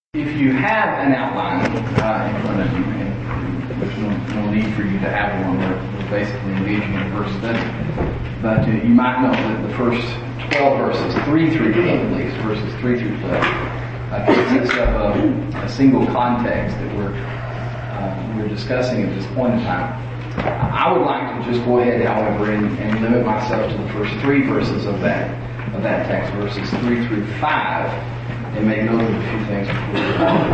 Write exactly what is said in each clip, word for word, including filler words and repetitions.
If you have an outline uh, in front of you, and there's no, no need for you to have one, we're, we're basically engaging in a verse study. But uh, you might know that the first twelve verses, three through twelve at least, verses three through twelve, uh, consists of a, a single context that we're uh, we're discussing at this point in time. I would like to just go ahead, however, and, and limit myself to the first three verses of that of that text, verses three through five. And make note of a few things before we go on.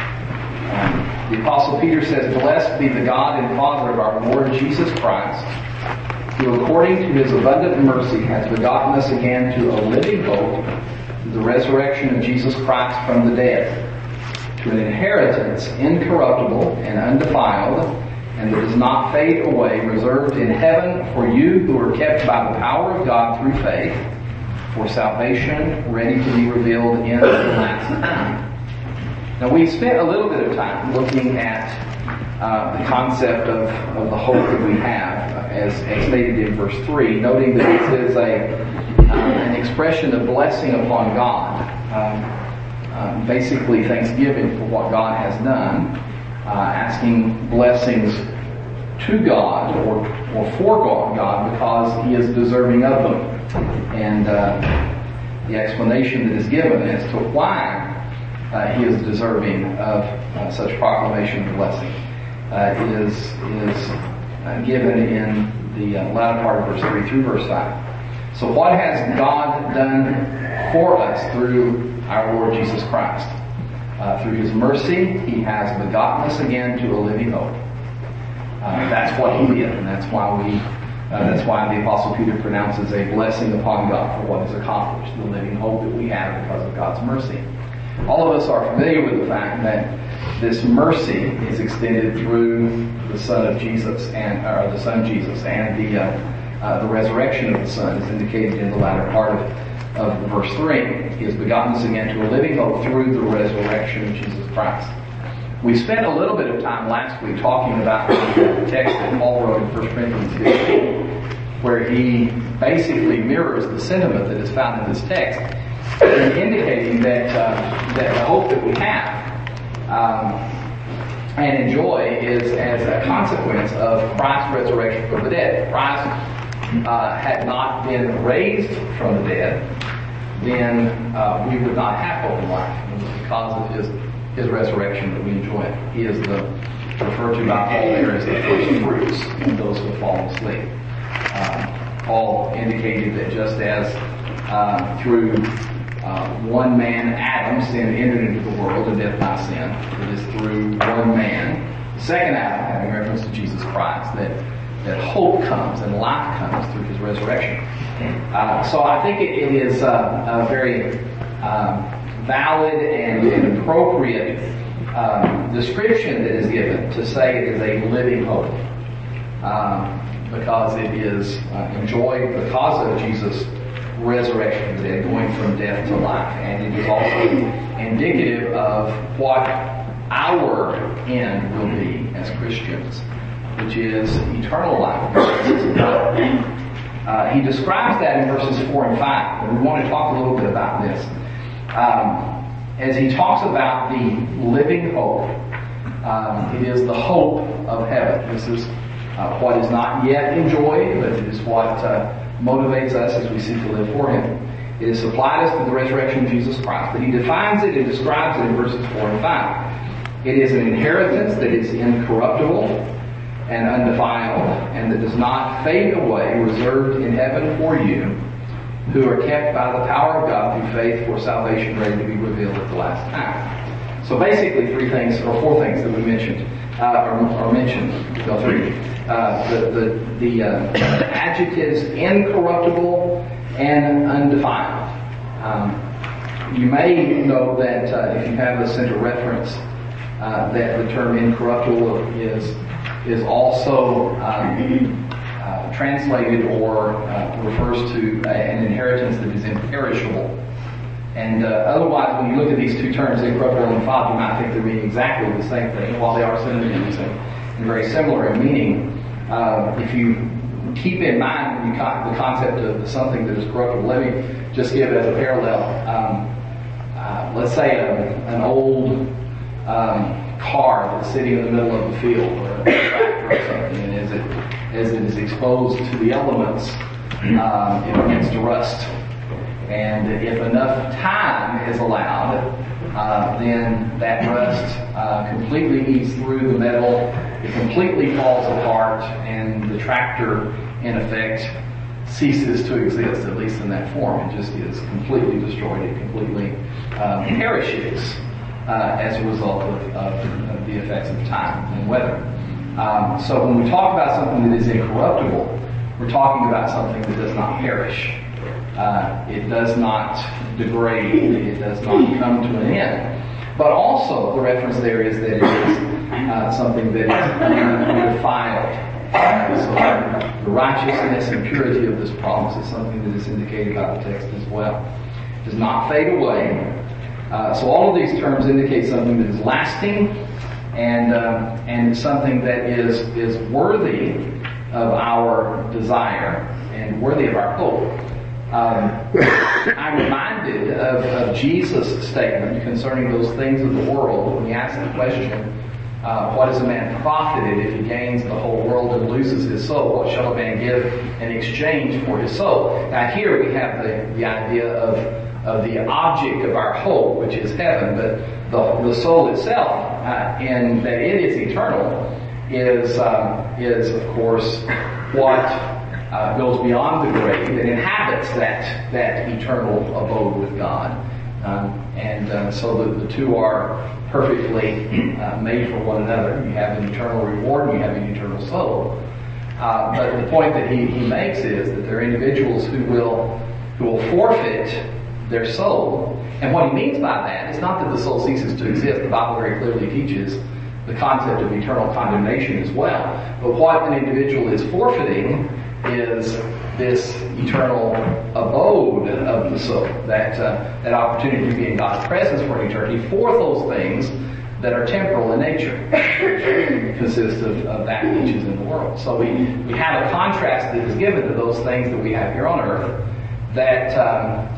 Um, the Apostle Peter says, "Blessed be the God and Father of our Lord Jesus Christ, who according to His abundant mercy has begotten us again to a living hope, through the resurrection of Jesus Christ from the dead, to an inheritance incorruptible and undefiled, and that does not fade away, reserved in heaven for you who are kept by the power of God through faith, for salvation ready to be revealed in the last time." Now, we spent a little bit of time looking at uh, the concept of, of the hope that we have, uh, as, as stated in verse three, noting that this is a uh, an expression of blessing upon God, um, um, basically thanksgiving for what God has done, uh, asking blessings to God or, or for God because He is deserving of them. And uh, the explanation that is given as to why uh, He is deserving of uh, such proclamation of blessing uh, is is uh, given in the uh, latter part of verse three through verse five. So what has God done for us through our Lord Jesus Christ? Uh, through His mercy, He has begotten us again to a living hope. Uh, that's what He did, and that's why we Uh, that's why the Apostle Peter pronounces a blessing upon God for what is accomplished, the living hope that we have because of God's mercy. All of us are familiar with the fact that this mercy is extended through the Son of Jesus and or the Son Jesus and the uh, uh, the resurrection of the Son is indicated in the latter part of, of verse three. He has begotten us again to a living hope through the resurrection of Jesus Christ. We spent a little bit of time last week talking about the text that Paul wrote in First Corinthians fifteen, where he basically mirrors the sentiment that is found in this text, in indicating that uh, that the hope that we have um, and enjoy is as a consequence of Christ's resurrection from the dead. If Christ uh, had not been raised from the dead, then uh, we would not have hope in life. It was because of His His resurrection that we enjoy it. He is the referred to by Paul there as the first fruits in those who have fallen asleep. Um, Paul indicated that just as uh, through uh, one man, Adam, sin entered into the world and death by sin, it is through one man, the second Adam, having reference to Jesus Christ, that, that hope comes and life comes through His resurrection. Uh, so I think it, it is uh, a very um, valid and, and appropriate um, description that is given to say it is a living hope, um, because it is uh, enjoyed because of Jesus' resurrection from the dead, going from death to life, and it is also indicative of what our end will be as Christians, which is eternal life. Uh, he describes that in verses four and five, and we want to talk a little bit about this. Um, as he talks about the living hope, um, it is the hope of heaven. This is uh, what is not yet enjoyed, but it is what uh, motivates us as we seek to live for Him. It is supplied us through the resurrection of Jesus Christ, but he defines it and describes it in verses four and five. It is an inheritance that is incorruptible and undefiled, and that does not fade away, reserved in heaven for you, who are kept by the power of God through faith for salvation ready to be revealed at the last time. So basically three things, or four things that we mentioned, uh, are, are mentioned, no, three. Uh, the the, the uh, adjectives incorruptible and undefiled. Um, you may know that uh, if you have the center reference, uh, that the term incorruptible is, is also um, Uh, translated or uh, refers to uh, an inheritance that is imperishable. And uh, otherwise, when you look at these two terms, incorruptible and undefiled, you might think they mean exactly the same thing, while they are synonyms and, and very similar in meaning. Uh, if you keep in mind you con- the concept of something that is corruptible, let me just give it as a parallel. Um, uh, let's say a, an old um, car that's sitting in the middle of a field or a tractor or something, and as it, as it is exposed to the elements, um, it begins to rust. And if enough time is allowed, uh, then that rust uh, completely eats through the metal, it completely falls apart, and the tractor, in effect, ceases to exist, at least in that form. It just is completely destroyed. It completely um, perishes uh, as a result of, of, of the effects of time and weather. Um, so when we talk about something that is incorruptible, we're talking about something that does not perish. Uh, it does not degrade. It does not come to an end. But also, the reference there is that it is uh, something that is undefiled. Uh, so the righteousness and purity of this promise is something that is indicated by the text as well. It does not fade away. Uh, so all of these terms indicate something that is lasting and um, and something that is is worthy of our desire and worthy of our hope. Um, I'm reminded of, of Jesus' statement concerning those things of the world when he asked the question, uh, what is a man profited if he gains the whole world and loses his soul? What shall a man give in exchange for his soul? Now here we have the, the idea of, of the object of our hope, which is heaven, but the, the soul itself, uh, in that it is eternal, is, um, is of course what Uh, goes beyond the grave and inhabits that that eternal abode with God. Um, and uh, so the, the two are perfectly uh, made for one another. You have an eternal reward and you have an eternal soul. Uh, but the point that he, he makes is that there are individuals who will who will forfeit their soul. And what he means by that is not that the soul ceases to exist. The Bible very clearly teaches the concept of eternal condemnation as well. But what an individual is forfeiting is this eternal abode of the soul, that uh, that opportunity to be in God's presence for eternity for those things that are temporal in nature, which consist of, of that which is in the world. So we, we have a contrast that is given to those things that we have here on earth that um,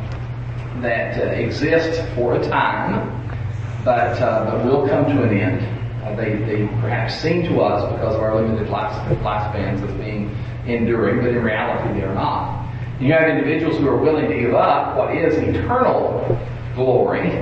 that uh, exist for a time, but uh, but will come to an end. Uh, they they perhaps seem to us because of our limited life, lifespans as being enduring, but in reality they are not. You have individuals who are willing to give up what is eternal glory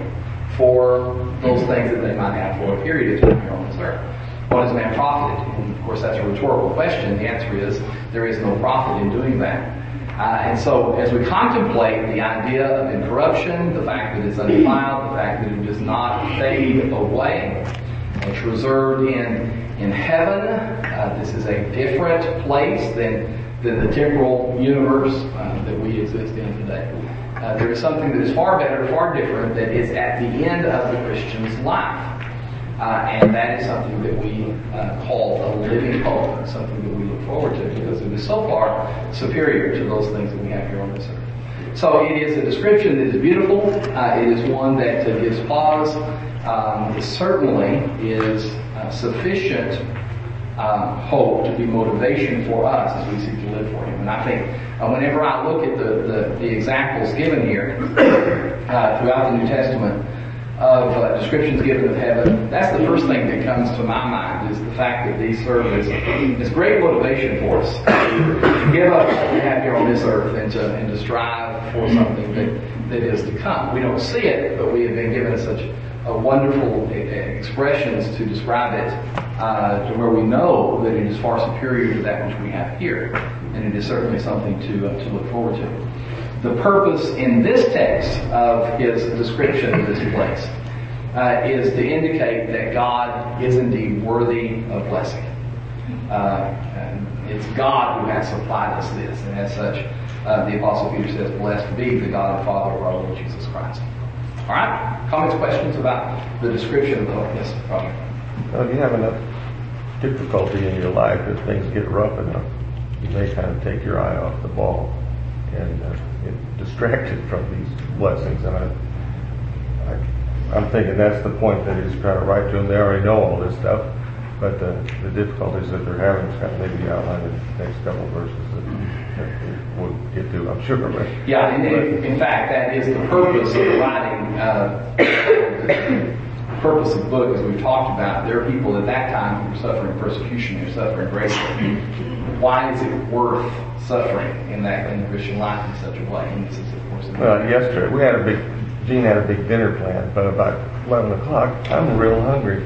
for those things that they might have for a period of time here on this earth. What is man profited? And of course that's a rhetorical question. The answer is there is no profit in doing that. Uh, and so as we contemplate the idea of incorruption, the fact that it's undefiled, the fact that it does not fade away, it's reserved in In heaven, uh, this is a different place than, than the temporal universe uh, that we exist in today. Uh, there is something that is far better, far different, that is at the end of the Christian's life. Uh, and that is something that we uh, call a living hope, something that we look forward to because it is so far superior to those things that we have here on this earth. So it is a description that is beautiful. Uh, it is one that uh, gives pause. Um, it certainly is uh, sufficient uh, hope to be motivation for us as we seek to live for Him. And I think uh, whenever I look at the, the, the examples given here uh, throughout the New Testament of uh, descriptions given of heaven, that's the first thing that comes to my mind is the fact that these serve as, as great motivation for us to give up what we have here on this earth and to, and to strive for something that, that is to come. We don't see it, but we have been given such Uh, wonderful expressions to describe it uh, to where we know that it is far superior to that which we have here. And it is certainly something to uh, to look forward to. The purpose in this text of his description of this place uh, is to indicate that God is indeed worthy of blessing. Uh, and it's God who has supplied us this. And as such, uh, the Apostle Peter says, "Blessed be the God and Father of our Lord Jesus Christ." All right? Comments, questions about the description of the hope? Yes, Roger. Well, if you have enough difficulty in your life, if things get rough enough, you may kind of take your eye off the ball and uh, get distracted from these blessings. And I, I, I'm thinking that's the point that he's trying to write to them. They already know all this stuff. But the, the difficulties that they're having, Scott, maybe outline in the next couple of verses that, that we'll get to, I'm sure. But, yeah, and in, in fact, that is the purpose of the writing. Uh, the purpose of the book, as we've talked about, there are people at that time who were suffering persecution, they're suffering greatly. Why is it worth suffering in that in the Christian life in such a way? And this is, of course, well, yesterday we had a big, Gene had a big dinner planned, but about eleven o'clock, I'm real hungry.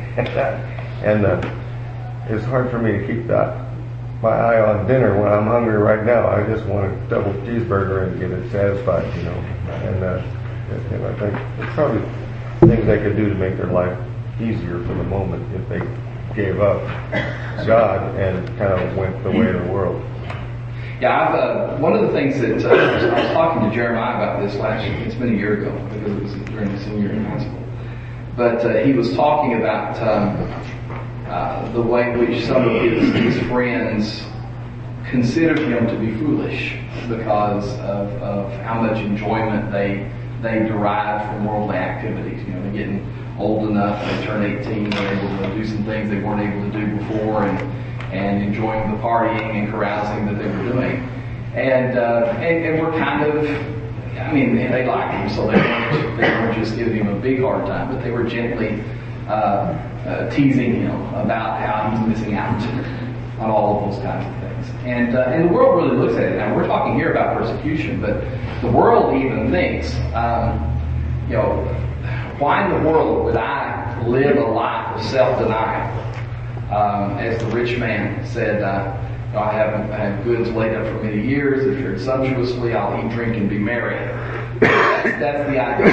And uh, it's hard for me to keep that my eye on dinner when I'm hungry right now. I just want a double cheeseburger and get it satisfied, you know. And, uh, and I think it's probably things they could do to make their life easier for the moment if they gave up God and kind of went the way of the world. Yeah, I've, uh, one of the things that uh, I, was, I was talking to Jeremiah about this last year. It's been a year ago because it was during the senior year in high school. But uh, he was talking about um, uh, the way in which some of his, his friends considered him to be foolish because of, of how much enjoyment they they derive from worldly activities. You know, they're getting old enough, they turn eighteen, they're able to do some things they weren't able to do before, and and enjoying the partying and carousing that they were doing. And uh, and, and we're kind of, I mean, they liked him, so they weren't, they weren't just giving him a big hard time, but they were gently uh, uh, teasing him about how he's missing out on all of those kinds of things. And uh, and the world really looks at it. Now, we're talking here about persecution, but the world even thinks, um, you know, why in the world would I live a life of self-denial? Um, as the rich man said, uh, you know, I have I have goods laid up for many years. If you're sumptuously, I'll eat, drink, and be merry. That's, that's the idea.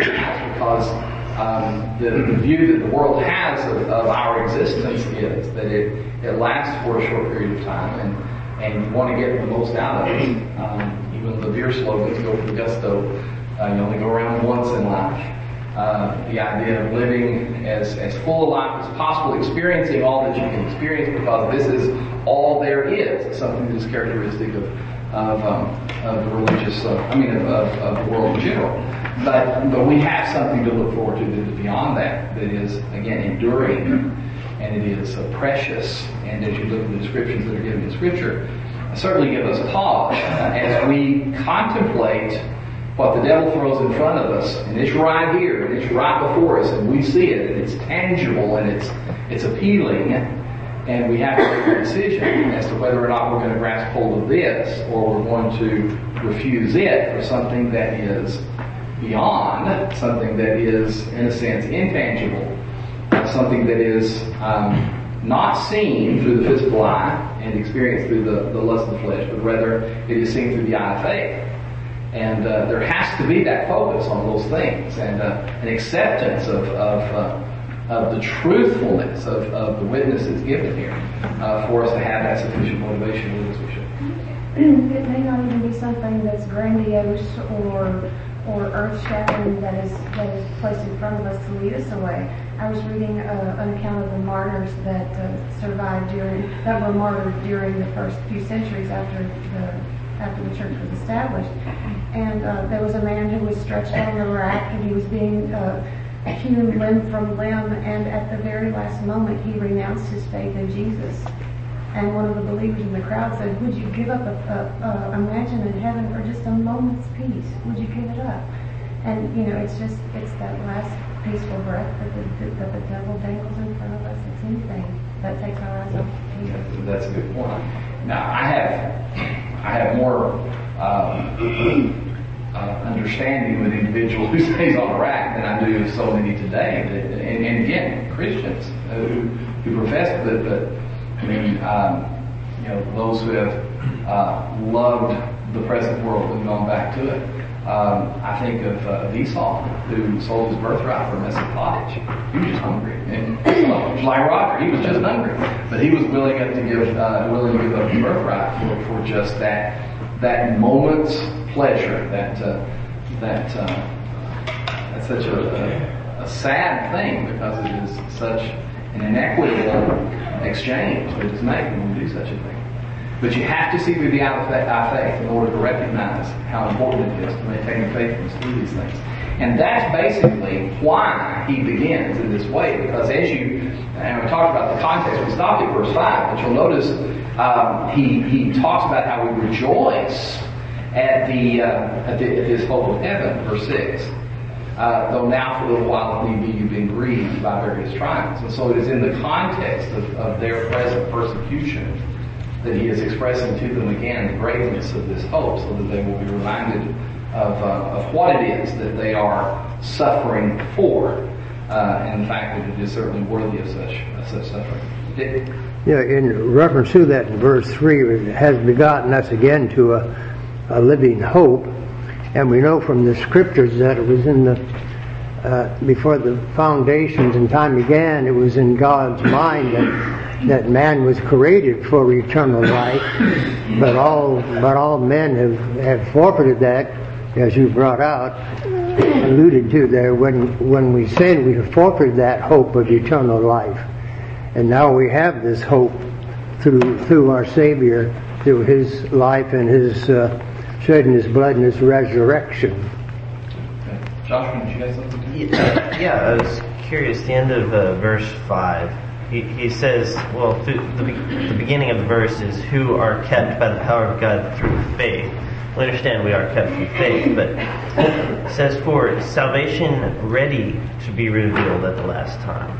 Because um, the, the view that the world has of, of our existence is that it, it lasts for a short period of time, and, and you want to get the most out of it. Um, even the beer slogans go for the gusto. Uh, you only go around once in life. Uh, the idea of living as, as full a life as possible, experiencing all that you can experience because this is all there is, something that is characteristic of of, um, of the religious, uh, I mean, of, of, of the world in general. But but we have something to look forward to that is beyond that, that is, again, enduring, and it is uh, precious. And as you look at the descriptions that are given in Scripture, certainly give us pause uh, as we contemplate what the devil throws in front of us, and it's right here, and it's right before us, and we see it, and it's tangible, and it's it's appealing, and we have to make a decision as to whether or not we're going to grasp hold of this, or we're going to refuse it for something that is beyond, something that is, in a sense, intangible, something that is um, not seen through the physical eye and experienced through the, the lust of the flesh, but rather it is seen through the eye of faith. And uh, there has to be that focus on those things, and uh, an acceptance of of, uh, of the truthfulness of, of the witness that's given here uh, for us to have that sufficient motivation with us. We should. It may not even be something that's grandiose or or earth-shattering that is that is placed in front of us to lead us away. I was reading uh, an account of the martyrs that uh, survived during that were martyred during the first few centuries after the. after the church was established. And uh, there was a man who was stretched on a rack and he was being uh, hewn limb from limb, and at the very last moment he renounced his faith in Jesus. And one of the believers in the crowd said, would you give up a, a, a, a mansion in heaven for just a moment's peace? Would you give it up? And you know, it's just, it's that last peaceful breath that the, that the devil dangles in front of us. It's anything that takes our eyes off Jesus. That's a good point. Now, I have I have more uh, uh, understanding of an individual who stays on a rack than I do of so many today. That, and, and again, Christians uh, who, who profess that, but I mean, um, you know, those who have uh, loved the present world and gone back to it. Um, I think of, uh, of Esau, who sold his birthright for a mess of pottage. He was just hungry, and well, like Roger, he was just hungry, but he was willing to give uh, willing to give up his birthright for, for just that that moment's pleasure. That uh, that uh, that's such a, a, a sad thing because it is such an inequitable exchange that is made when we do such a thing. But you have to see through the eye of faith in order to recognize how important it is to maintain your faithfulness through these things. And that's basically why he begins in this way, because as you, and we talked about the context, we stopped at verse five, but you'll notice um, he, he talks about how we rejoice at the, uh, at the at this hope of heaven, verse six. Uh, though now for a little while if need be you've been grieved by various trials. And so it is in the context of, of their present persecution that he is expressing to them again the greatness of this hope, so that they will be reminded of, uh, of what it is that they are suffering for, uh, and the fact that it is certainly worthy of such, of such suffering. Dick? Yeah, in reference to that in verse three, it has begotten us again to a, a living hope. And we know from the scriptures that it was in the, uh, before the foundations and time began, it was in God's mind that, that man was created for eternal life. But all, but all men have, have forfeited that, as you brought out, alluded to there, when, when we said we have forfeited that hope of eternal life. And now we have this hope through, through our Savior, through His life and His, uh, shedding His blood and His resurrection. Okay. Joshua, did you have something to Yeah, yeah, I was curious. The end of uh, verse five, he, he says, well, through the, the beginning of the verse is, who are kept by the power of God through faith. We understand we are kept through faith, but it says, for salvation ready to be revealed at the last time.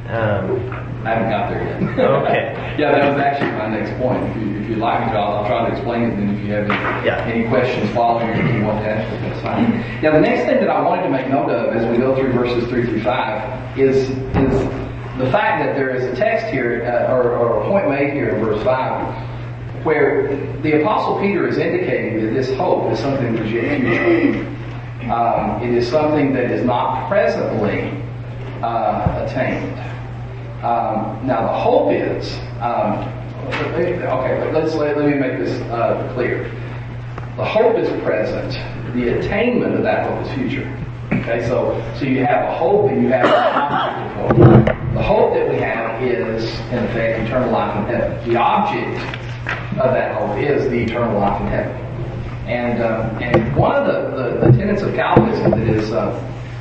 Um, I haven't got there yet. Okay. Yeah, that was actually my next point. If, you, if you'd like me to, I'll, I'll try to explain it, and if you have any, Yeah. any questions following or if you want to ask it, that's fine. Yeah, the next thing that I wanted to make note of as we go through verses three through five is, is the fact that there is a text here, uh, or, or a point made here in verse five, where the Apostle Peter is indicating that this hope is something that is yet future. Um, it is something that is not presently uh, attained. Um, now the hope is, um, okay, let's let, let me make this uh, clear. The hope is present. The attainment of that hope is future. Okay, so so you have a hope and you have an object of hope. The hope that we have is, in effect, eternal life in heaven. The object of that hope is the eternal life in heaven. And um, and one of the, the, the tenets of Calvinism that is uh,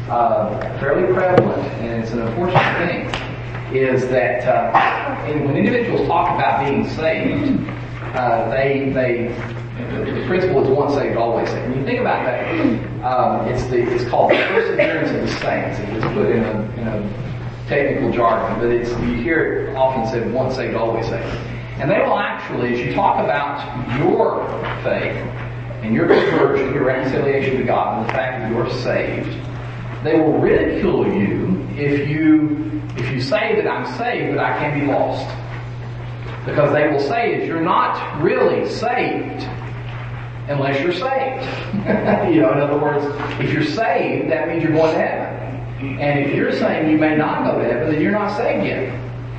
uh, fairly prevalent, and it's an unfortunate thing, is that uh, when individuals talk about being saved, uh, they they the principle is once saved, always saved. When you think about that, um, it's the it's called the perseverance of the saints. It's put in a, in a technical jargon, but it's you hear it often said, once saved, always saved. And they will actually, as you talk about your faith and your conversion, your reconciliation to God, and the fact that you're saved, they will ridicule you if you if you say that I'm saved, but I can be lost. Because they will say that you're not really saved unless you're saved. You know, in other words, if you're saved, that means you're going to heaven. And if you're saying you may not go to heaven, then you're not saved yet.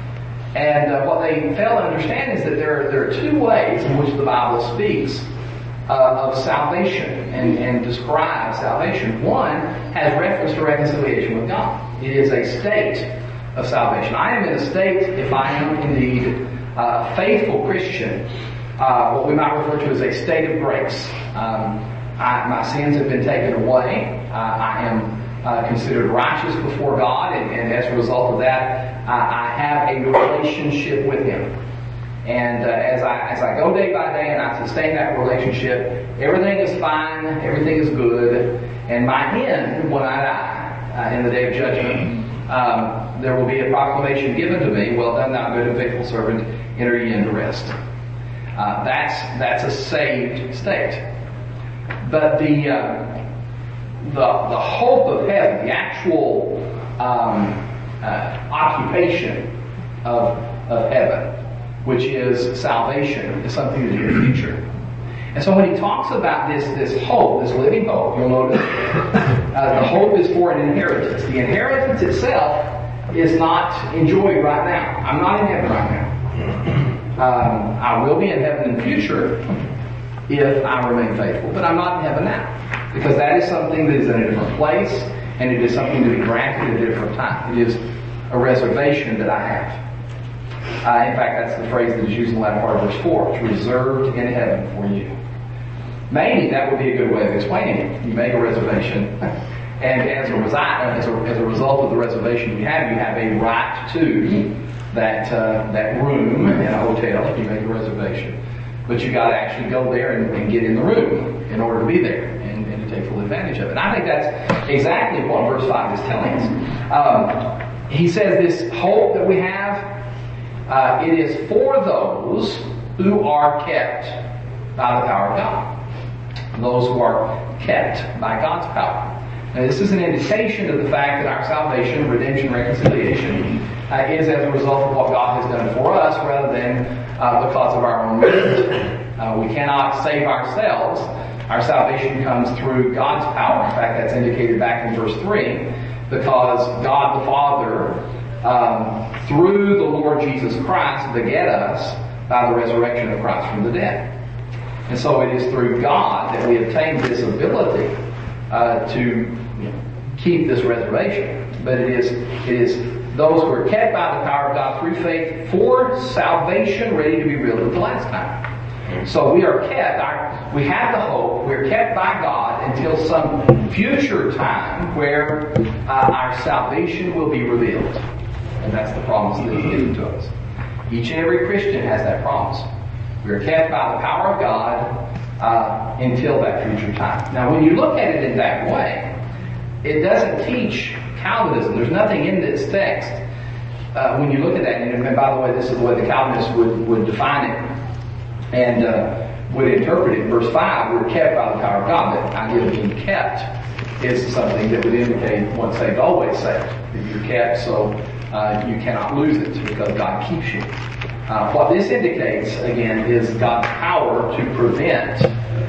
And uh, what they fail to understand is that there are, there are two ways in which the Bible speaks uh, of salvation and, and describes salvation. One has reference to reconciliation with God. It is a state of salvation. I am in a state, if I am indeed a faithful Christian, uh, what we might refer to as a state of grace. Um, I, my sins have been taken away. Uh, I am Uh, considered righteous before God, and, and as a result of that, uh, I have a relationship with Him. And uh, as I as I go day by day and I sustain that relationship, everything is fine, everything is good, and my end, when I die, uh, in the day of judgment, um, there will be a proclamation given to me, well done, thou good and faithful servant, enter ye into rest. Uh, that's that's a saved state. But the uh, The, the hope of heaven, the actual um, uh, occupation of, of heaven, which is salvation, is something that is your future. And so when he talks about this, this hope, this living hope, you'll notice uh, the hope is for an inheritance. The inheritance itself is not enjoyed right now. I'm not in heaven right now. Um, I will be in heaven in the future if I remain faithful, but I'm not in heaven now. Because that is something that is in a different place, and it is something to be granted at a different time. It is a reservation that I have. Uh, in fact, that's the phrase that is used in the latter part of verse four. It's reserved in heaven for you. Maybe that would be a good way of explaining it. You make a reservation, And as a, resi- as a, as a result of the reservation you have, you have a right to that uh, that room in a hotel if you make a reservation. But you got to actually go there and, and get in the room in order to be there and, and to take full advantage of it. And I think that's exactly what verse five is telling us. Um, he says this hope that we have, uh, it is for those who are kept by the power of God. Those who are kept by God's power. Now, this is an indication of the fact that our salvation, redemption, reconciliation uh, is as a result of what God has done for us rather than uh, because of our own merit. Uh, we cannot save ourselves. Our salvation comes through God's power. In fact, that's indicated back in verse three, because God the Father, um, through the Lord Jesus Christ, beget us by the resurrection of Christ from the dead. And so it is through God that we obtain this ability uh, to you know, keep this reservation. But it is it is those who are kept by the power of God through faith for salvation ready to be revealed at the last time. So we are kept, our, we have the hope, we're kept by God until some future time where uh, our salvation will be revealed. And that's the promise that He's given to us. Each and every Christian has that promise. We are kept by the power of God uh, until that future time. Now, when you look at it in that way, it doesn't teach Calvinism. There's nothing in this text. Uh, when you look at that, and, and by the way, this is the way the Calvinists would, would define it and uh, would interpret it. In verse five, we're kept by the power of God. The idea of being kept is something that would indicate once saved, always saved. That you're kept so uh, you cannot lose it because God keeps you. Uh, what this indicates, again, is God's power to prevent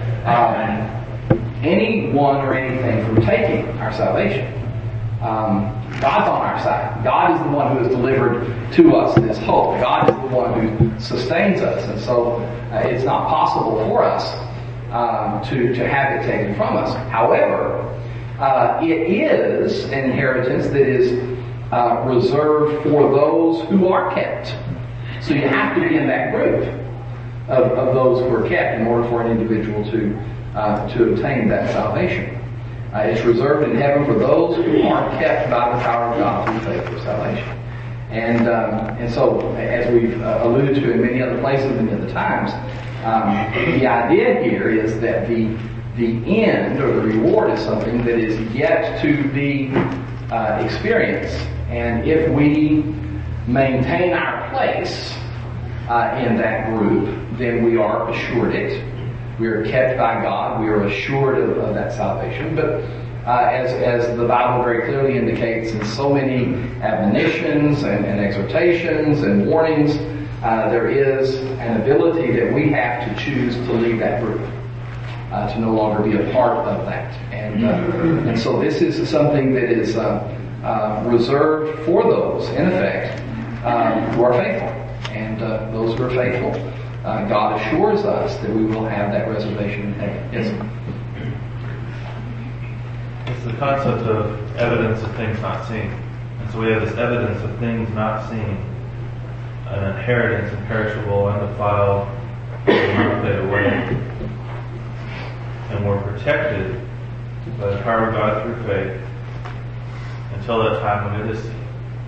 um, anyone or anything from taking our salvation. Um, God's on our side. God is the one who has delivered to us this hope. God is the one who sustains us. And so uh, it's not possible for us um, to, to have it taken from us. However, uh, it is an inheritance that is uh, reserved for those who are kept. So you have to be in that group of, of those who are kept in order for an individual to uh, to obtain that salvation. Uh, it's reserved in heaven for those who are kept by the power of God through faith for salvation. And um, and so, as we've uh, alluded to in many other places and many other times, um, the idea here is that the the end or the reward is something that is yet to be uh, experienced. And if we maintain our place uh, in that group, then we are assured it. We are kept by God. We are assured of, of that salvation. But uh, as, as the Bible very clearly indicates in so many admonitions and, and exhortations and warnings, uh, there is an ability that we have to choose to leave that group, uh, to no longer be a part of that. And, uh, and so this is something that is uh, uh, reserved for those, in effect, um, who are faithful. And uh, those who are faithful, Uh, God assures us that we will have that reservation in heaven. Yes, sir. It's the concept of evidence of things not seen. And so we have this evidence of things not seen, an inheritance imperishable, undefiled, not fade away. And we're protected by the power of God through faith until that time when it is seen.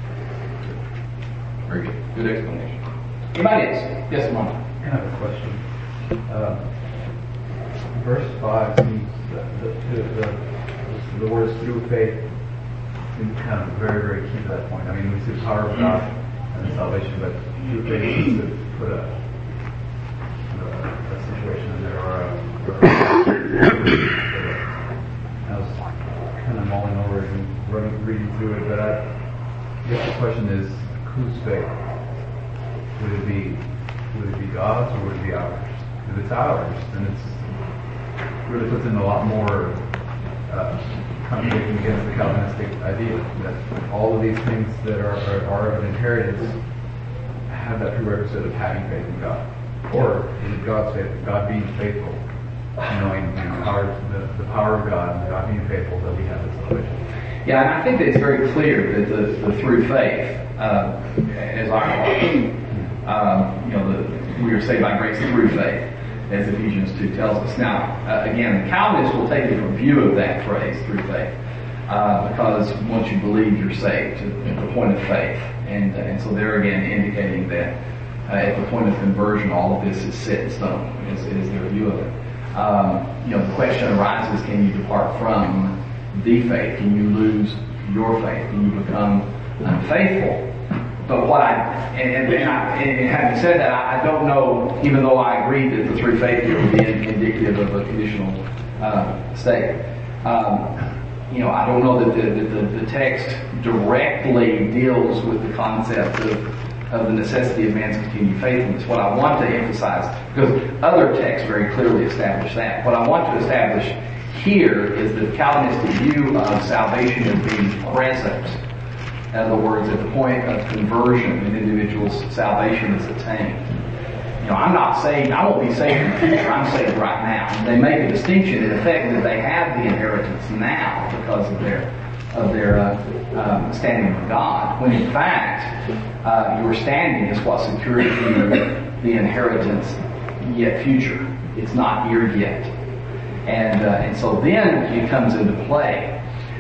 Very good. Good explanation. Anybody else? Yes, Mom. I have a question. Uh, verse five seems that the, the, the, the words through faith seem kind of very, very key to that point. I mean, we see the power of God and the salvation, but through faith seems to put a, a, a situation in there, or a, or a I was kind of mulling over it and running, reading through it, but I guess the question is, whose faith? Would it be Would it be God's or would it be ours? If it's ours, then it's really puts in a lot more uh, contradicting against the Calvinistic idea that all of these things that are, are, are of inheritance have that prerequisite of having faith in God. Or is it God's faith, God being faithful, knowing you know, our, the, the power of God and God being faithful that we have this salvation? Yeah, and I think that it's very clear that the, the through faith uh, is our part. Um, you know, the, we are saved by grace through faith, as Ephesians two tells us. Now, uh, again, the Calvinists will take a different view of that phrase, through faith. uh, because once you believe, you're saved at the point of faith. And, uh, and so there again indicating that uh, at the point of conversion, all of this is set in stone, is, is their view of it. Um, you know, the question arises, can you depart from the faith? Can you lose your faith? Can you become unfaithful? But what I, and, and, I, and having said that, I, I don't know, even though I agree that the three faith here would be indicative of a conditional uh, state. Um, you know, I don't know that the, the, the text directly deals with the concept of, of the necessity of man's continued faithfulness. What I want to emphasize, because other texts very clearly establish that, what I want to establish here is the Calvinistic view of salvation as being present. In other words, at the point of conversion, an individual's salvation is attained. You know, I'm not saved, I won't be saved in the future, I'm saved right now. And they make a distinction in effect that they have the inheritance now because of their of their uh, um, standing with God, when in fact, uh, your standing is what secures you the inheritance yet future. It's not here yet. And, uh, and so then it comes into play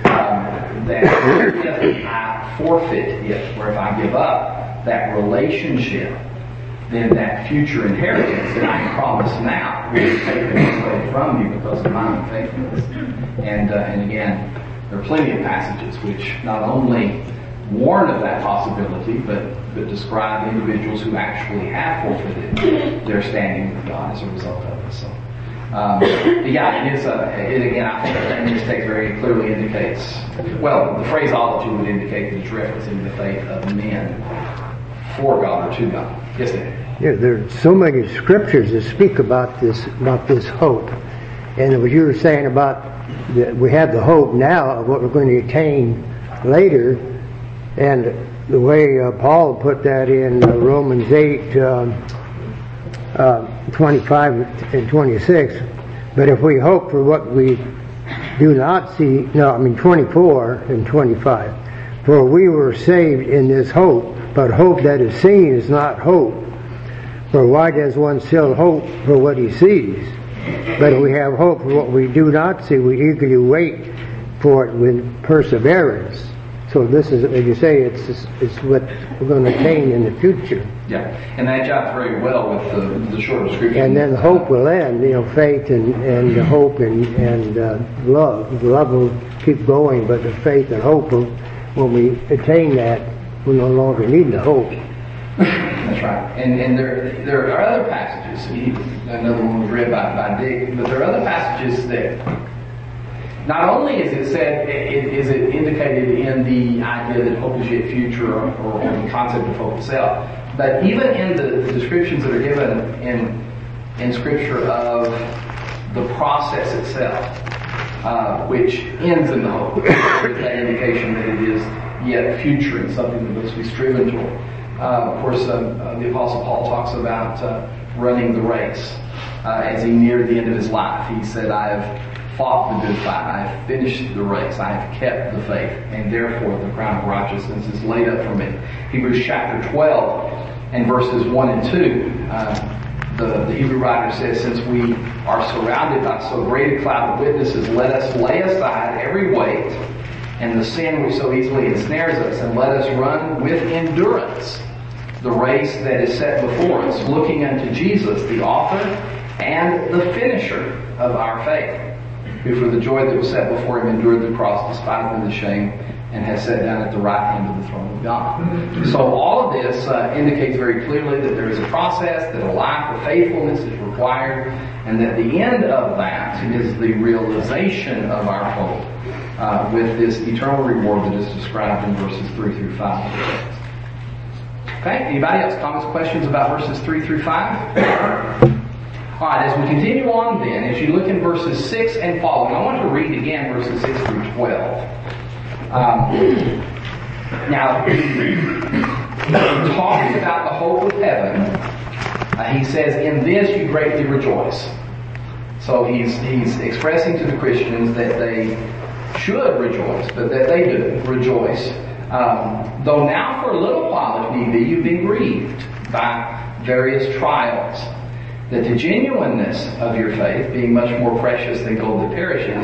um, that if I forfeit it, or if I give up that relationship, then that future inheritance that I'm promised now will be taken away from you because of my unfaithfulness. And, uh, and again, there are plenty of passages which not only warn of that possibility, but, but describe individuals who actually have forfeited their standing with God as a result of it. So, um, but yeah, it is. Uh, it, again, I think that this text very clearly indicates. Well, the phraseology would indicate that it's referencing the faith of men for God or to God. Yes, Dan. Yeah, there are so many scriptures that speak about this about this hope, and what you were saying about that we have the hope now of what we're going to attain later, and the way uh, Paul put that in uh, Romans eight, um, uh, twenty-five and twenty-six. But if we hope for what we do not see, no, I mean twenty-four and twenty-five. For we were saved in this hope, but hope that is seen is not hope. For why does one still hope for what he sees? But if we have hope for what we do not see, we eagerly wait for it with perseverance. So this is, as you say, it's it's what we're going to attain in the future. Yeah, and that jives very well with the, the short description. And then hope will end, you know, faith and, and hope and, and uh, love. The love will keep going, but the faith and hope will, when we attain that, we no longer need the hope. That's right. And and there there are other passages. Another one was read by, by Dick, but there are other passages that not only is it said, is it indicated in the idea that hope is yet future, or, or the concept of hope itself, but even in the, the descriptions that are given in in Scripture of the process itself, uh, which ends in the hope, there is that indication that it is yet future and something that must be striven toward. Uh, of course, uh, uh, the Apostle Paul talks about uh, running the race uh, as he neared the end of his life. He said, I have fought the good fight. I have finished the race. I have kept the faith. And therefore, the crown of righteousness is laid up for me. Hebrews chapter twelve and verses one and two. Uh, the, the Hebrew writer says, since we are surrounded by so great a cloud of witnesses, let us lay aside every weight and the sin which so easily ensnares us, and let us run with endurance the race that is set before us, looking unto Jesus, the author and the finisher of our faith, who for the joy that was set before him endured the cross, despising the shame, and has sat down at the right hand of the throne of God. So all of this uh, indicates very clearly that there is a process, that a life of faithfulness is required, and that the end of that is the realization of our hope uh, with this eternal reward that is described in verses three through five. Okay, anybody else? Comments, questions about verses three through five? Alright, as we continue on then, as you look in verses six and following, I want to read again verses six through twelve. Um, now, talking about the hope of heaven, uh, he says, in this you greatly rejoice. So he's, he's expressing to the Christians that they should rejoice, but that they do rejoice. Um, though now for a little while, if need be, you've been grieved by various trials, that the genuineness of your faith, being much more precious than gold that perishes,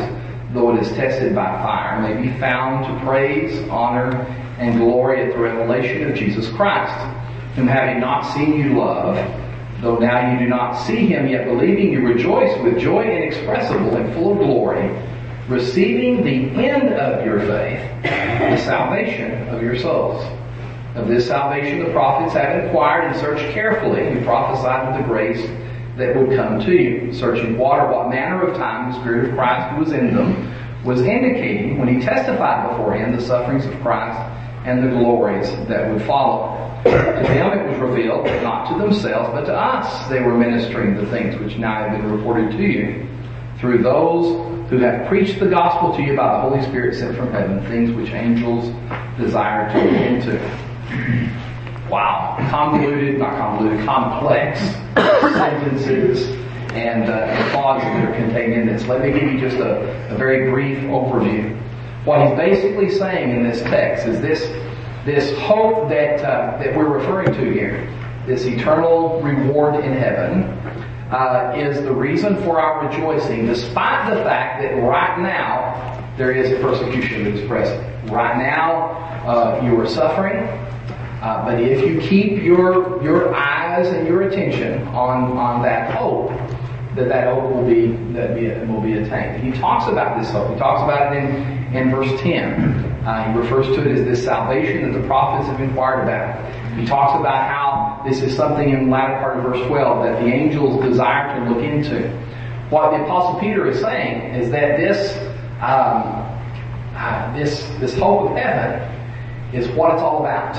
though it is tested by fire, may be found to praise, honor, and glory at the revelation of Jesus Christ, whom having not seen you love, though now you do not see him, yet believing you rejoice with joy inexpressible and full of glory, receiving the end of your faith, the salvation of your souls. Of this salvation the prophets have inquired and searched carefully, who prophesied of the grace that would come to you, searching what or what manner of time the Spirit of Christ who was in them was indicating when he testified beforehand the sufferings of Christ and the glories that would follow. To them it was revealed that not to themselves but to us they were ministering the things which now have been reported to you, through those who have preached the gospel to you by the Holy Spirit sent from heaven, things which angels desire to look into. Wow, convoluted, not convoluted, complex sentences and, uh, and thoughts that are contained in this. Let me give you just a, a very brief overview. What he's basically saying in this text is this, this hope that, uh, that we're referring to here, this eternal reward in heaven, uh, is the reason for our rejoicing, despite the fact that right now there is persecution that is present. Right now uh, you are suffering. Uh, but if you keep your your eyes and your attention on, on that hope, that that hope will be that be will be attained. He talks about this hope. He talks about it in, in verse ten. Uh, he refers to it as this salvation that the prophets have inquired about. He talks about how this is something in the latter part of verse twelve that the angels desire to look into. What the Apostle Peter is saying is that this um, uh, this this hope of heaven is what it's all about.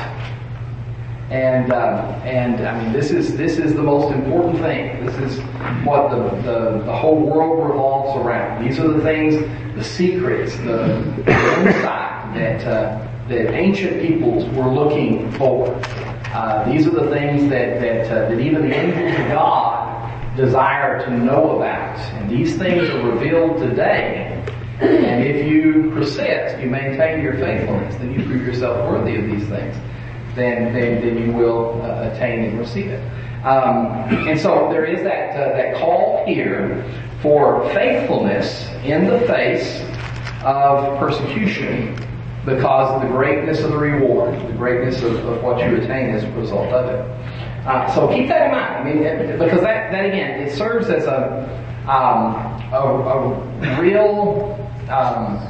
And uh, and I mean this is this is the most important thing. This is what the, the, the whole world revolves around. These are the things, the secrets, the, the insight that uh, that ancient peoples were looking for. Uh, these are the things that that uh, that even the angels of God desire to know about. And these things are revealed today. And if you persist, you maintain your faithfulness, then you prove yourself worthy of these things. Then, then, then you will uh, attain and receive it. Um, and so there is that uh, that call here for faithfulness in the face of persecution, because of the greatness of the reward, the greatness of, of what you attain as a result of it. Uh, so keep that in mind. I mean, because that, that again, it serves as a um, a, a real. Um,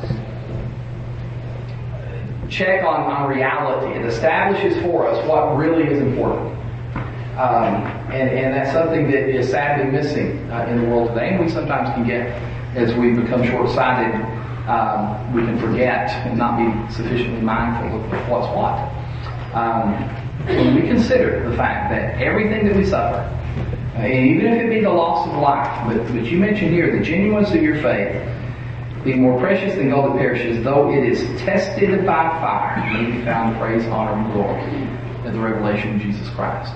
check on, on reality. It establishes for us what really is important. Um, and, and that's something that is sadly missing uh, in the world today. And we sometimes can get, as we become short-sighted, um, we can forget and not be sufficiently mindful of what's what. Um, when we consider the fact that everything that we suffer, uh, even if it be the loss of life, but, but you mentioned here the genuineness of your faith, being more precious than gold that perishes, though it is tested by fire, may be found praise, honor, and glory at the revelation of Jesus Christ.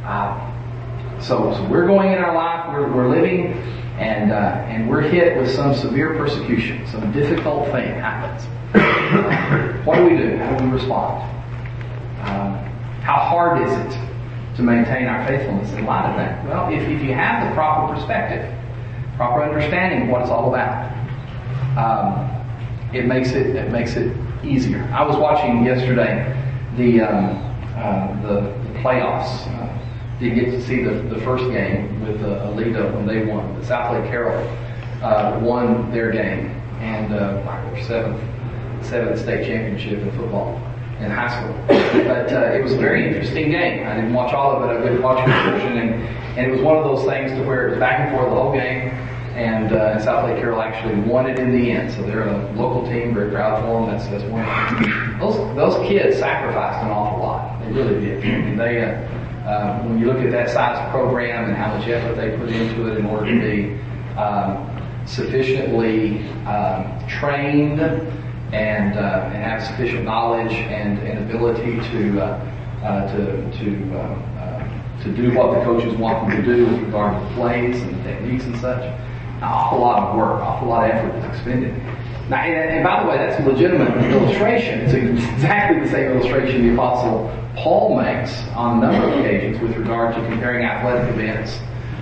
Uh, so, so we're going in our life, we're, we're living, and uh, and we're hit with some severe persecution. Some difficult thing happens. What do we do? How do we respond? Um, how hard is it to maintain our faithfulness in light of that? Well, if, if you have the proper perspective, proper understanding of what it's all about, Um, it makes it it makes it easier. I was watching yesterday the um, uh, the, the playoffs. Uh, did get to see the, the first game with uh, Alito when they won. The South Lake Carroll uh, won their game, and uh, like their seventh seventh state championship in football in high school. But uh, it was a very interesting game. I didn't watch all of it. I did watch a portion, and and it was one of those things to where it was back and forth the whole game. And uh, South Lake Carroll actually won it in the end. So they're a local team, very proud for them. That's that's one. Those those kids sacrificed an awful lot. They really did. I mean, they uh, uh, when you look at that size program and how much effort they put into it in order to be um, sufficiently um, trained and uh, and have sufficient knowledge and, and ability to uh, uh, to to uh, uh, to do what the coaches want them to do with regard to the plays and the techniques and such. An awful lot of work, awful lot of effort is expended. Now, and, and by the way, that's a legitimate illustration. It's exactly the same illustration the Apostle Paul makes on a number of occasions with regard to comparing athletic events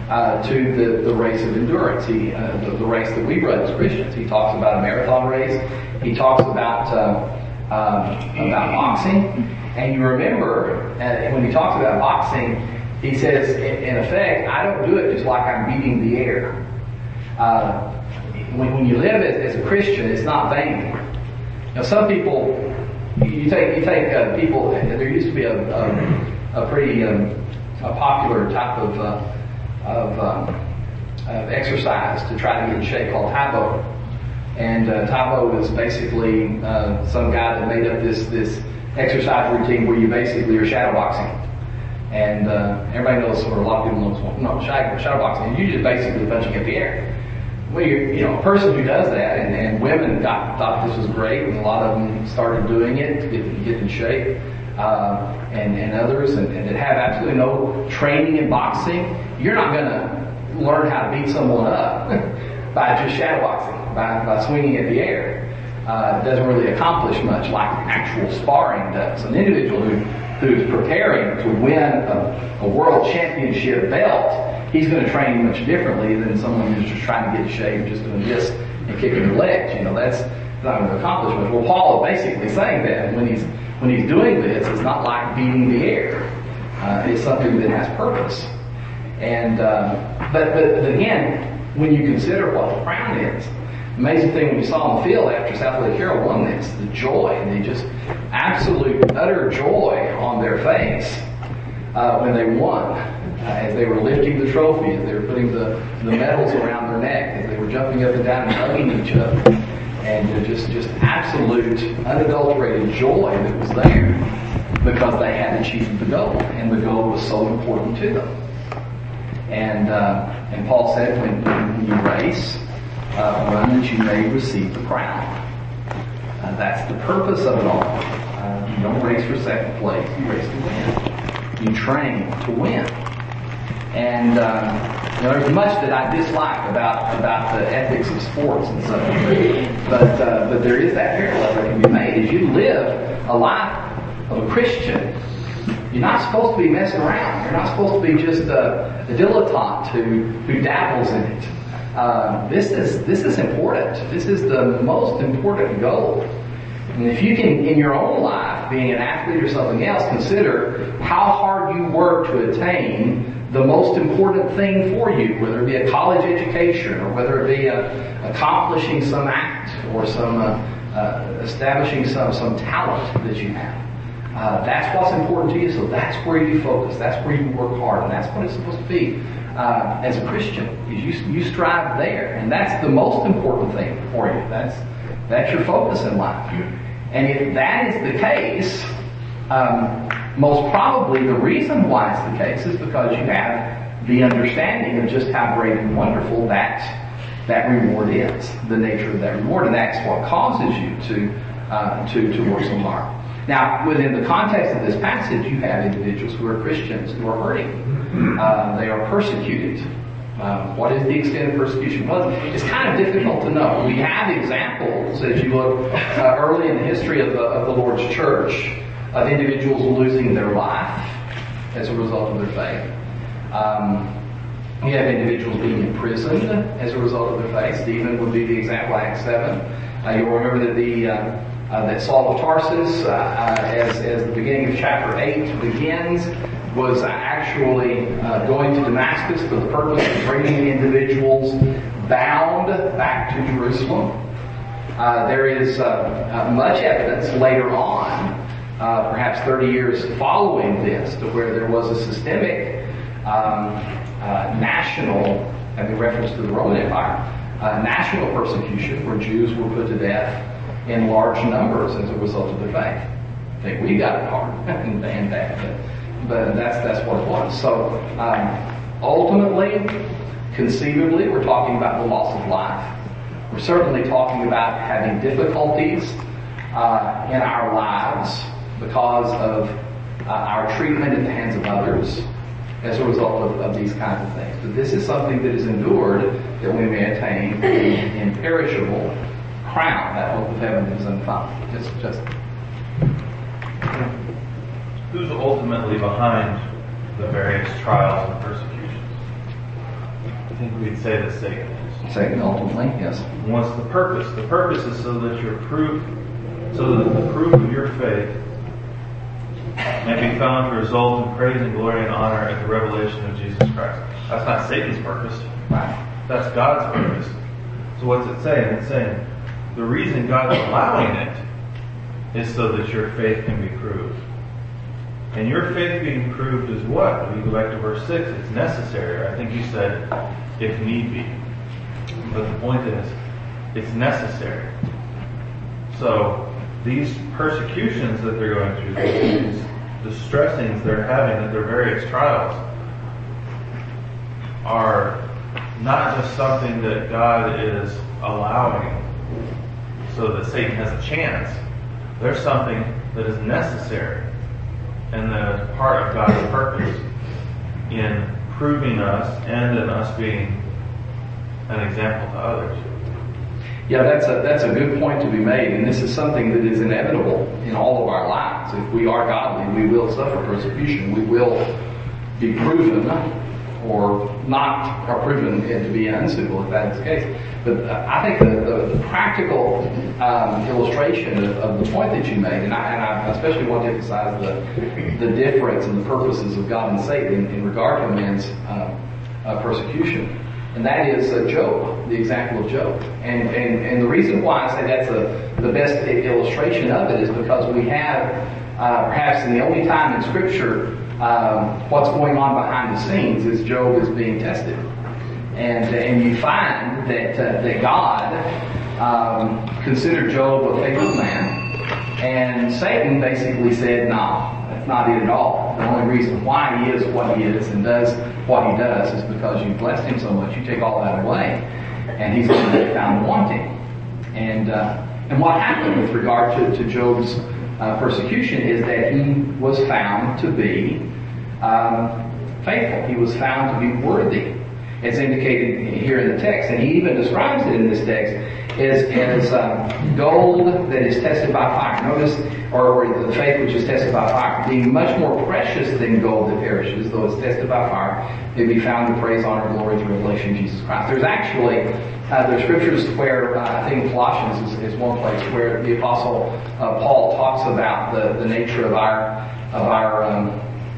uh, to the, the race of endurance. He, uh, the, the race that we run as Christians. He talks about a marathon race. He talks about uh, um, about boxing. And you remember uh, when he talks about boxing, he says, in, in effect, I don't do it just like I'm beating the air. Uh, when, when you live as, as a Christian, it's not vain. You know, some people, you take you take uh, people. There used to be a a, a pretty um, a popular type of uh, of, um, of exercise to try to get in shape called Taebo, and uh, Taebo is basically uh, some guy that made up this this exercise routine where you basically are shadowboxing, and uh, everybody knows, or a lot of people know, no shadow shadowboxing. And you just basically punching at the air. Well, you're, you know, a person who does that, and, and women got, thought this was great, and a lot of them started doing it to get, get in shape, uh, and, and others, and, and that have absolutely no training in boxing. You're not going to learn how to beat someone up by just shadowboxing, by, by swinging at the air. Uh, it doesn't really accomplish much like actual sparring does. An individual who, who's preparing to win a, a world championship belt, he's going to train much differently than someone who's just trying to get in shape, just doing this and kicking the legs. You know, that's not going to accomplish much. Well, Paul is basically saying that when he's when he's doing this, it's not like beating the air. Uh, it's something that has purpose. And uh, but, but but again, when you consider what the crown is, amazing thing when you saw on the field after South Lake Carroll won this, the joy, and the just absolute utter joy on their face uh, when they won. Uh, as they were lifting the trophy, as they were putting the, the medals around their neck, as they were jumping up and down and hugging each other, and uh, just just absolute, unadulterated joy that was there because they had achieved the goal, and the goal was so important to them. And uh, and Paul said, when, when you race, uh, run that you may receive the crown. Uh, that's the purpose of it all. Uh, you don't race for second place; you race to win. You train to win. And uh, you know, there's much that I dislike about about the ethics of sports and such, but uh, but there is that parallel that can be made. As you live a life of a Christian, you're not supposed to be messing around. You're not supposed to be just a, a dilettante who who dabbles in it. Uh, this is this is important. This is the most important goal. And if you can, in your own life, being an athlete or something else, consider how hard you work to attain the most important thing for you, whether it be a college education or whether it be a, accomplishing some act or some uh, uh, establishing some some talent that you have. Uh, that's what's important to you, so that's where you focus. That's where you work hard, and that's what it's supposed to be uh, as a Christian. Is you you strive there, and that's the most important thing for you. That's that's your focus in life. And if that is the case, um, most probably the reason why it's the case is because you have the understanding of just how great and wonderful that that reward is, the nature of that reward, and that's what causes you to uh, to to work so hard. Now, within the context of this passage, you have individuals who are Christians who are hurting. Uh, they are persecuted. Um, what is the extent of persecution? Well, it's kind of difficult to know. We have examples, as you look uh, early in the history of the, of the Lord's church, of individuals losing their life as a result of their faith. Um, you have individuals being imprisoned as a result of their faith. Stephen would be the example, Acts seven. Uh, you'll remember that the uh, uh, that Saul of Tarsus, uh, uh, as as the beginning of chapter eight begins, was actually uh, going to Damascus for the purpose of bringing individuals bound back to Jerusalem. Uh, there is uh, uh, much evidence later on, uh, perhaps thirty years following this, to where there was a systemic um, uh, national, having reference to the Roman Empire, uh, national persecution where Jews were put to death in large numbers as a result of their faith. I think we got it hard and bad, but, but that's that's what it was. So um, ultimately, conceivably, we're talking about the loss of life. We're certainly talking about having difficulties uh, in our lives because of uh, our treatment at the hands of others as a result of, of these kinds of things. But this is something that is endured that we may attain the imperishable crown, that hope of heaven that is unfound. Just, just. Who's ultimately behind the various trials and persecutions? think we'd say that Satan is. Satan, ultimately, yes. What's the purpose? The purpose is so that your proof, so that the proof of your faith may be found to result in praise and glory and honor at the revelation of Jesus Christ. That's not Satan's purpose. Right. That's God's purpose. So what's it saying? It's saying the reason God's allowing it is so that your faith can be proved. And your faith being proved is what? When you go back to verse six, it's necessary. I think you said, if need be. But the point is, it's necessary. So, these persecutions that they're going through, these distressings they're having at their various trials, are not just something that God is allowing so that Satan has a chance. They're something that is necessary and that is part of God's purpose in proving us and in us being an example to others. Yeah, that's a that's a good point to be made, and this is something that is inevitable in all of our lives. If we are godly, we will suffer persecution. We will be proven or not are proven to be unsuitable if that is the case. But uh, I think the, the, the practical um, illustration of, of the point that you made, and I, and I especially want to emphasize the the difference in the purposes of God and Satan in, in regard to man's uh, uh, persecution. And that is uh, Job, the example of Job. And, and and the reason why I say that's a, the best illustration of it is because we have, uh, perhaps in the only time in Scripture, um, what's going on behind the scenes is Job is being tested. And and you find that uh, that God um, considered Job a faithful man. And Satan basically said, no, that's not it at all. The only reason why he is what he is and does what he does is because you've blessed him so much. You take all that away, and he's going to be found wanting. And uh, and what happened with regard to, to Job's uh, persecution is that he was found to be um, faithful. He was found to be worthy, as indicated here in the text. And he even describes it in this text as, as um, gold that is tested by fire. Notice, or, or the faith which is tested by fire, being much more precious than gold that perishes, though it's tested by fire, may be found to praise, honor, glory through revelation of Jesus Christ. There's actually, uh, there's scriptures where, uh, I think Colossians is, is one place where the Apostle uh, Paul talks about the, the nature of our, of our, um,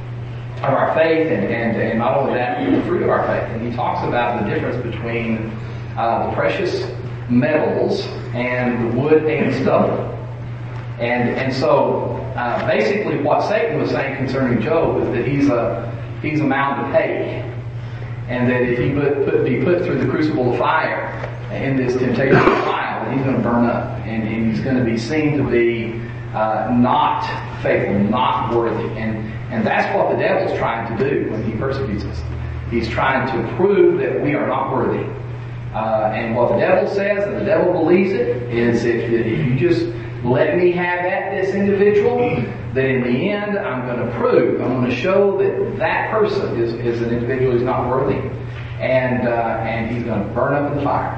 of our faith, and, and, and not only that, the fruit of our faith. And he talks about the difference between uh, the precious metals and the wood and stubble. And and so uh, basically what Satan was saying concerning Job is that he's a he's a mound of hay, and that if he put, put, be put through the crucible of fire in this temptation of trial, that he's going to burn up, and, and he's going to be seen to be uh, not faithful, not worthy. And and that's what the devil's trying to do when he persecutes us. He's trying to prove that we are not worthy. Uh, and what the devil says, and the devil believes it, is if, if you just let me have at this individual, that in the end I'm going to prove, I'm going to show that that person is, is an individual who's not worthy, and uh, and he's going to burn up in the fire.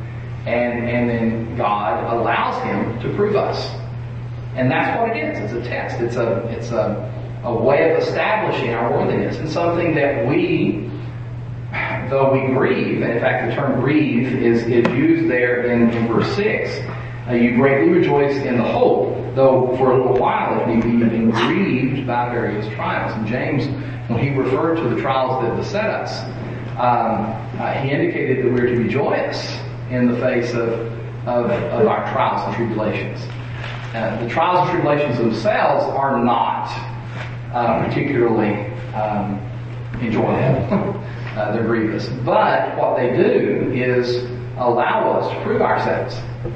And and then God allows him to prove us, and that's what it is. It's a test. It's a it's a a way of establishing our worthiness, and something that we, though we grieve, and in fact the term grieve is, is used there in, in verse six, uh, you greatly rejoice in the hope, though for a little while if need be, you've been grieved by various trials. And James, when he referred to the trials that beset us, um, uh, he indicated that we're to be joyous in the face of, of, of our trials and tribulations. Uh, the trials and tribulations themselves are not uh, particularly um, enjoyable. Uh, they're grievous. But what they do is allow us to prove ourselves.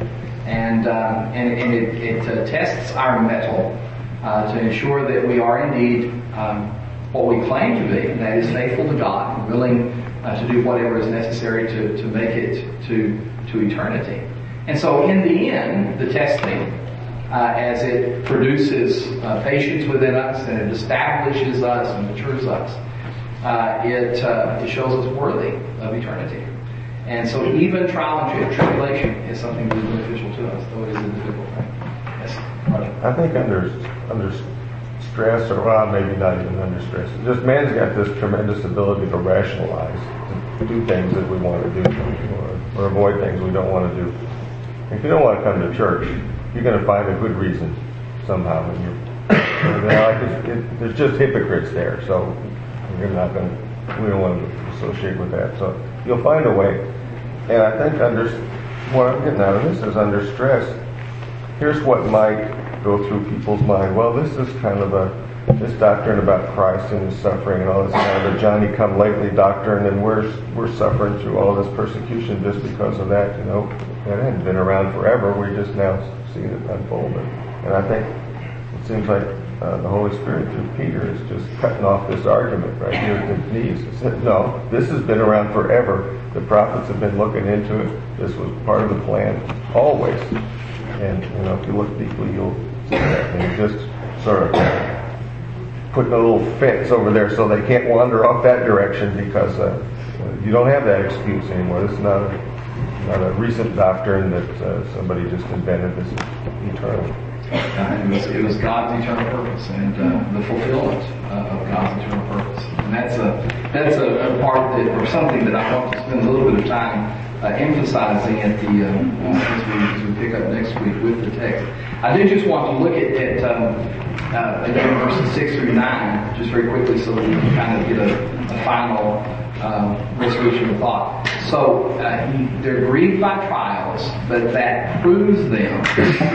And um, and, and it, it uh, tests our mettle uh, to ensure that we are indeed um, what we claim to be, and that is faithful to God, and willing uh, to do whatever is necessary to, to make it to, to eternity. And so in the end, the testing, uh, as it produces uh, patience within us, and it establishes us and matures us, Uh, it uh, it shows us worthy of eternity. And so even trial and tri- tribulation is something that is beneficial to us, though it is a difficult thing. Yes, Roger. I think under under stress, or well, maybe not even under stress. Just man's got this tremendous ability to rationalize, to do things that we want to do, or, or avoid things we don't want to do. If you don't want to come to church, you're going to find a good reason somehow. And you're, you know, like it's, it, there's just hypocrites there, so you're not going to. We don't want to associate with that. So you'll find a way. And I think under what I'm getting out of this is under stress. Here's what might go through people's mind. Well, this is kind of a this doctrine about Christ and His suffering and all this kind of a Johnny-come-lately doctrine, and we're we're suffering through all this persecution just because of that. You know, that hadn't been around forever. We're just now seeing it unfold. And I think it seems like uh, the Holy Spirit through Peter is just cutting off this argument right here at the knees. He said, no, this has been around forever. The prophets have been looking into it. This was part of the plan always. And you know, if you look deeply, you'll see that. And just sort of putting a little fence over there so they can't wander off that direction, because uh, you don't have that excuse anymore. This is not a, not a recent doctrine that uh, somebody just invented. This is eternal. Uh, it, was, it was God's eternal purpose and uh, the fulfillment uh, of God's eternal purpose. And that's a that's a, a part that, or something that I want to spend a little bit of time uh, emphasizing at the uh, uh, as, we, as we pick up next week with the text. I did just want to look at, at um, uh, again verses six through nine just very quickly, so that we can kind of get a, a final um, resolution of thought. So uh, he, they're grieved by trials, but that proves them.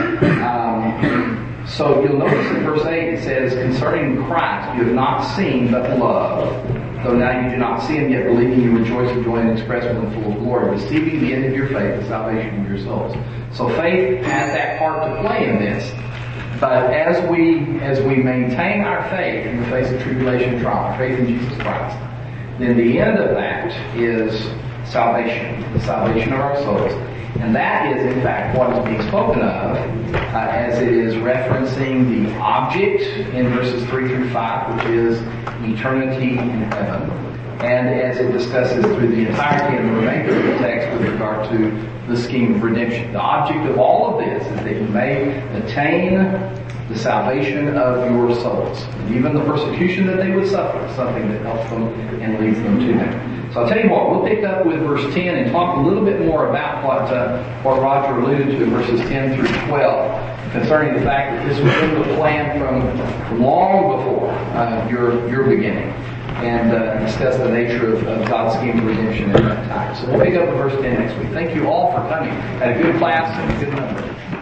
Um, so you'll notice in verse eight it says, concerning Christ, you have not seen but love. Though now you do not see Him, yet believing you rejoice with joy and express with Him full of glory, receiving the end of your faith, the salvation of your souls. So faith has that part to play in this. But as we as we maintain our faith in the face of tribulation and trial, our faith in Jesus Christ, then the end of that is salvation, the salvation of our souls. And that is, in fact, what is being spoken of uh, as it is referencing the object in verses three through five, which is eternity in heaven. And as it discusses through the entirety of the remainder of the text with regard to the scheme of redemption. The object of all of this is that you may attain the salvation of your souls. And even the persecution that they would suffer is something that helps them and leads them to that. So I'll tell you what, we'll pick up with verse ten and talk a little bit more about what uh, what Roger alluded to in verses ten through twelve, concerning the fact that this was in the plan from long before uh, your your beginning, and uh, discuss the nature of, of God's scheme of redemption at that time. So we'll pick up with verse ten next week. Thank you all for coming. Had a good class and a good number.